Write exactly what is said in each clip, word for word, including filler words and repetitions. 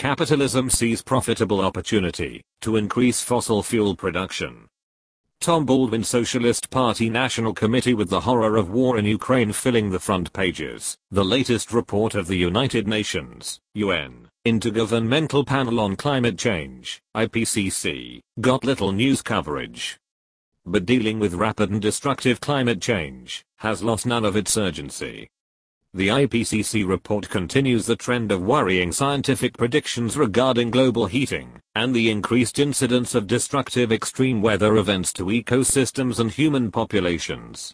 capitalism sees profitable opportunity to increase fossil fuel production. Tom Baldwin, Socialist Party National Committee. With the horror of war in Ukraine filling the front pages, the latest report of the United Nations, U N, Intergovernmental Panel on Climate Change, I P C C, got little news coverage. But dealing with rapid and destructive climate change has lost none of its urgency. The I P C C report continues the trend of worrying scientific predictions regarding global heating and the increased incidence of destructive extreme weather events to ecosystems and human populations.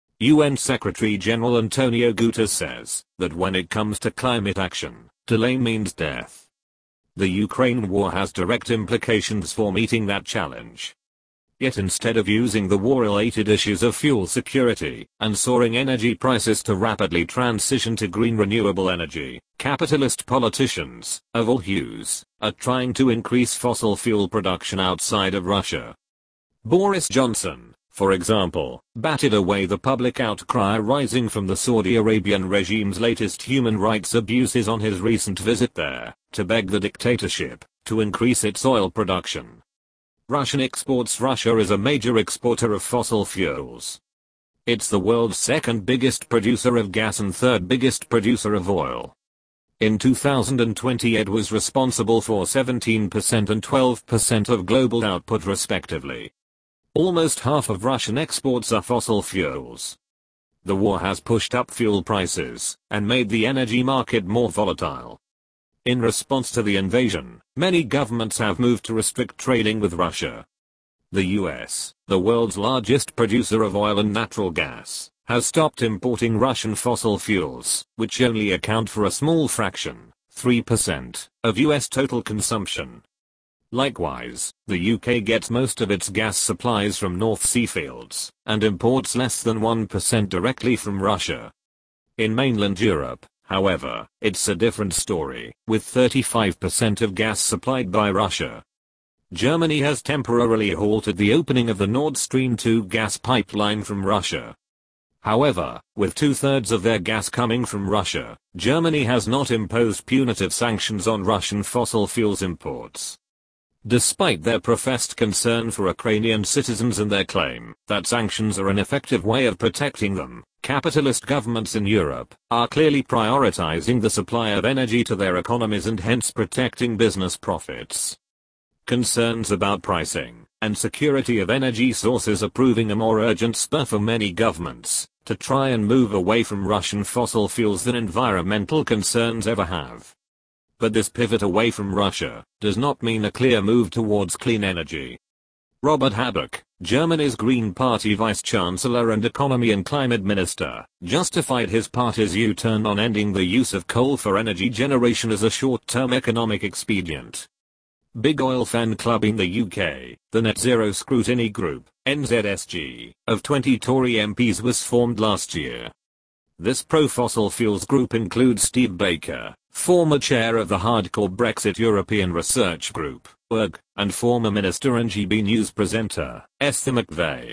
U N Secretary-General Antonio Guterres says that when it comes to climate action, delay means death. The Ukraine war has direct implications for meeting that challenge. Yet instead of using the war-related issues of fuel security and soaring energy prices to rapidly transition to green renewable energy, capitalist politicians, of all hues, are trying to increase fossil fuel production outside of Russia. Boris Johnson, for example, batted away the public outcry rising from the Saudi Arabian regime's latest human rights abuses on his recent visit there, to beg the dictatorship to increase its oil production. Russian exports. Russia is a major exporter of fossil fuels. It's the world's second biggest producer of gas and third biggest producer of oil. In two thousand twenty it was responsible for seventeen percent and twelve percent of global output respectively. Almost half of Russian exports are fossil fuels. The war has pushed up fuel prices and made the energy market more volatile. In response to the invasion, many governments have moved to restrict trading with Russia. The U S, the world's largest producer of oil and natural gas, has stopped importing Russian fossil fuels, which only account for a small fraction, three percent, of U S total consumption. Likewise, the U K gets most of its gas supplies from North Sea fields, and imports less than one percent directly from Russia. In mainland Europe, however, it's a different story, with thirty-five percent of gas supplied by Russia. Germany has temporarily halted the opening of the Nord Stream two gas pipeline from Russia. However, with two-thirds of their gas coming from Russia, Germany has not imposed punitive sanctions on Russian fossil fuels imports. Despite their professed concern for Ukrainian citizens and their claim that sanctions are an effective way of protecting them, capitalist governments in Europe are clearly prioritizing the supply of energy to their economies and hence protecting business profits. Concerns about pricing and security of energy sources are proving a more urgent spur for many governments to try and move away from Russian fossil fuels than environmental concerns ever have. But this pivot away from Russia does not mean a clear move towards clean energy. Robert Habeck, Germany's Green Party Vice-Chancellor and Economy and Climate Minister, justified his party's U-turn on ending the use of coal for energy generation as a short-term economic expedient. Big Oil Fan Club in the U K, the Net Zero Scrutiny Group, N Z S G, of twenty Tory M Ps was formed last year. This pro-fossil fuels group includes Steve Baker, former chair of the hardcore Brexit European Research Group, U R G, and former Minister and G B News presenter, Esther McVey.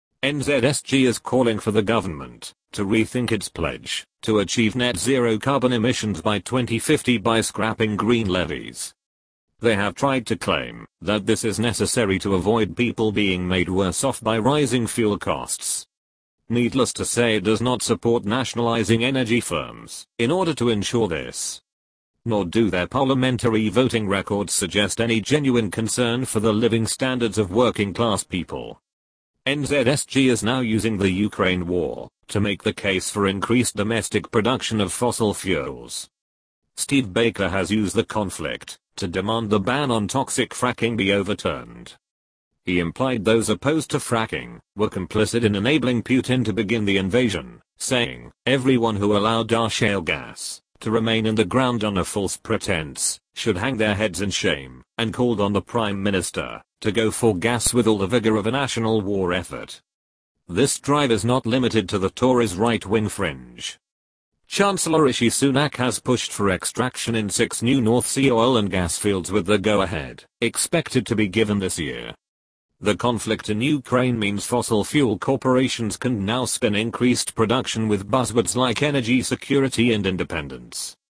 N Z S G is calling for the government to rethink its pledge to achieve net zero carbon emissions by twenty fifty by scrapping green levies. They have tried to claim that this is necessary to avoid people being made worse off by rising fuel costs. Needless to say, it does not support nationalizing energy firms in order to ensure this. Nor do their parliamentary voting records suggest any genuine concern for the living standards of working class people. N Z S G is now using the Ukraine war to make the case for increased domestic production of fossil fuels. Steve Baker has used the conflict to demand the ban on toxic fracking be overturned. He implied those opposed to fracking were complicit in enabling Putin to begin the invasion, saying, "Everyone who allowed our shale gas to remain in the ground on a false pretense should hang their heads in shame," and called on the Prime Minister to go for gas with all the vigor of a national war effort. This drive is not limited to the Tories' right-wing fringe. Chancellor Rishi Sunak has pushed for extraction in six new North Sea oil and gas fields with the go-ahead expected to be given this year. The conflict in Ukraine means fossil fuel corporations can now spin increased production with buzzwords like energy security and independence.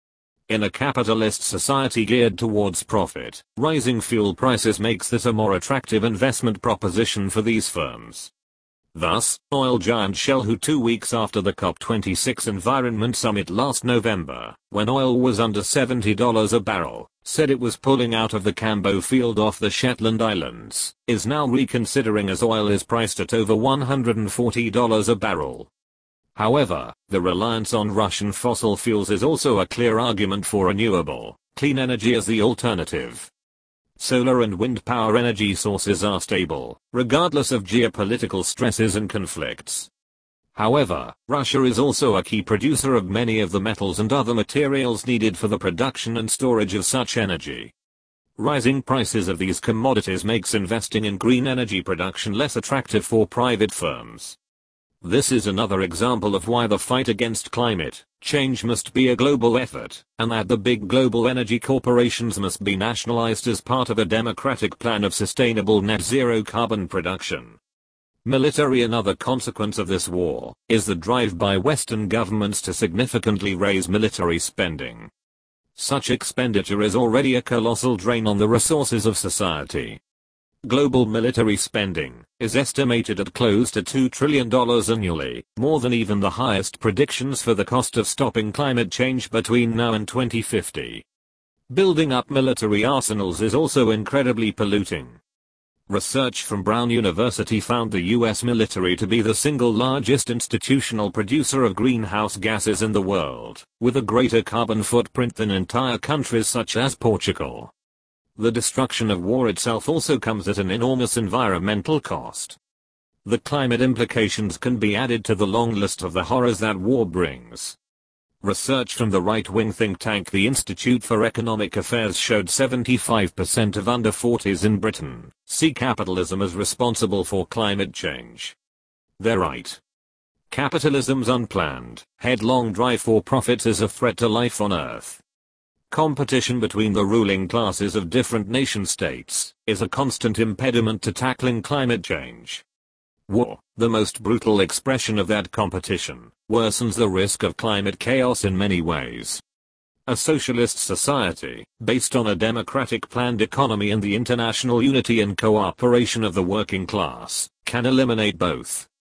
In a capitalist society geared towards profit, rising fuel prices makes this a more attractive investment proposition for these firms. Thus, oil giant Shell, who two weeks after the COP twenty-six Environment Summit last November, when oil was under seventy dollars a barrel, said it was pulling out of the Cambo field off the Shetland Islands, is now reconsidering as oil is priced at over one hundred forty dollars a barrel. However, the reliance on Russian fossil fuels is also a clear argument for renewable, clean energy as the alternative. Solar and wind power energy sources are stable, regardless of geopolitical stresses and conflicts. However, Russia is also a key producer of many of the metals and other materials needed for the production and storage of such energy. Rising prices of these commodities makes investing in green energy production less attractive for private firms. This is another example of why the fight against climate change must be a global effort, and that the big global energy corporations must be nationalized as part of a democratic plan of sustainable net zero carbon production. Military. Another consequence of this war is the drive by Western governments to significantly raise military spending. Such expenditure is already a colossal drain on the resources of society. Global military spending is estimated at close to two trillion dollars annually, more than even the highest predictions for the cost of stopping climate change between now and twenty fifty. Building up military arsenals is also incredibly polluting. Research from Brown University found the U S military to be the single largest institutional producer of greenhouse gases in the world, with a greater carbon footprint than entire countries such as Portugal. The destruction of war itself also comes at an enormous environmental cost. The climate implications can be added to the long list of the horrors that war brings. Research from the right-wing think tank the Institute for Economic Affairs showed seventy-five percent of under forties in Britain see capitalism as responsible for climate change. They're right. Capitalism's unplanned, headlong drive for profits is a threat to life on Earth. Competition between the ruling classes of different nation-states is a constant impediment to tackling climate change. War, the most brutal expression of that competition, worsens the risk of climate chaos in many ways. A socialist society, based on a democratic planned economy and the international unity and cooperation of the working class, can eliminate both.